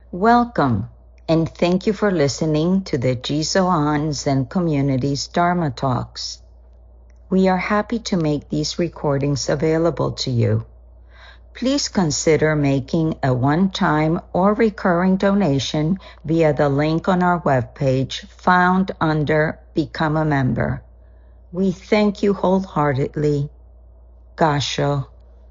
Welcome, and thank you for listening to the Jisoan Zen Community's Dharma Talks. We are happy to make these recordings available to you. Please consider making a one-time or recurring donation via the link on our webpage found under Become a Member. We thank you wholeheartedly. Gasho.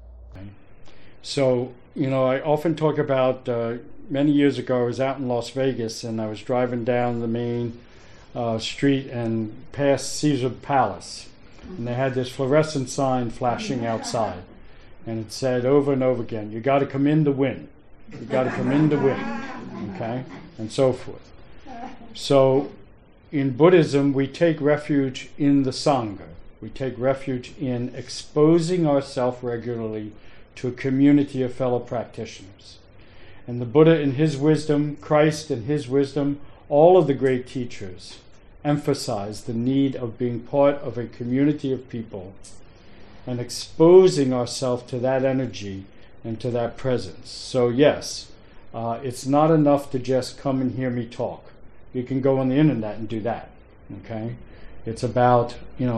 So, I often talk about many years ago I was out in Las Vegas and I was driving down the main street and past Caesar Palace. And they had this fluorescent sign flashing outside. And it said over and over again, you got to come in to win. You got to come in to win. Okay? And so forth. So, in Buddhism, we take refuge in the Sangha. We take refuge in exposing ourselves regularly to a community of fellow practitioners. And the Buddha in his wisdom, Christ in his wisdom, all of the great teachers emphasize the need of being part of a community of people and exposing ourselves to that energy and to that presence. So yes, it's not enough to just come and hear me talk. You can go on the internet and do that, okay? It's about,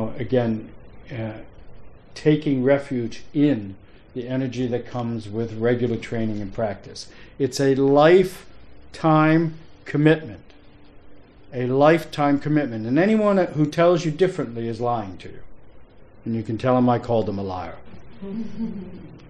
taking refuge in the energy that comes with regular training and practice. It's a lifetime commitment. A lifetime commitment. And anyone who tells you differently is lying to you. And you can tell them I called them a liar.